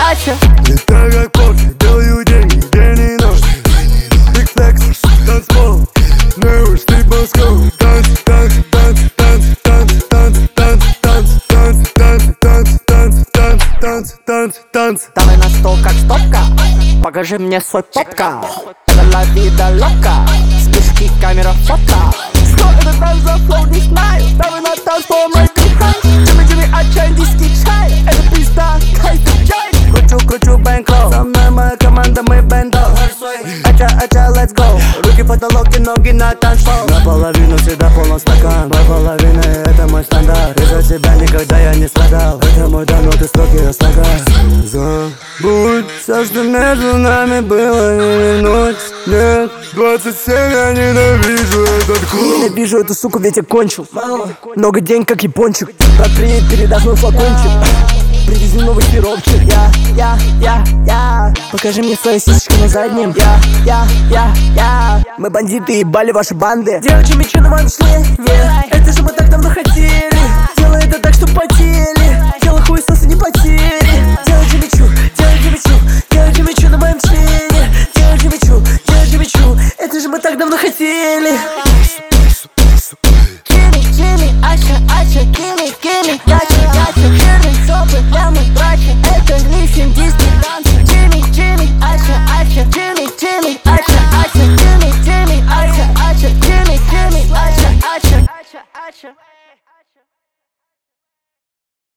ача. Летаю как Порше, делаю деньги день и ночь. Big flex, танцпол, no sleep Moscow. Танц, танц, танц, танц, танц, танц, танц, танц, танц, танц, танц, танц, танц, танц, танц. Давай на стол как стопка, покажи мне свой попка. Это la vida loca, вспышки, камера, фото. Что это там за флоу, не знаю. Давай на танцпол, мой behind. Джимми, ача, индийский чай. Это пизда, кайф, чай. Кручу, бэнклоу. Со мной моя команда, мы бэндо. Ача, let's go. Руки в потолок и ноги на танцпол. Наполовину всегда полон стакан. По половине это мой стандарт. Из-за тебя никогда я не страдал. Это мой дар, но ты строгий слога. Забудь все, что между нами было, не вернуть. Нет, 27, я ненавижу этот клуб. Ненавижу эту суку, ведь я кончил. Много денег, как япончик. Брат, приедет, передашь мой флакончик. Привези новый пиробчик. Я. Покажи мне свои сисечки на заднем. Я. Мы бандиты, ебали ваши банды. Девочки, мечи на моем шлеме. Это же мы так давно хотели. Делай это так, что потели. Делай хуесосы, не потери. Делайте мечу на моем члене. Делайте мечу. Это же мы так давно хотели. Gimme, ача, gimme, яча, жирные жопы, прямо братья, это лишний дисный танц. Gimme, ача, Gimme, ача, ача, Gimme, ача, ача, Gimme, ача, ача.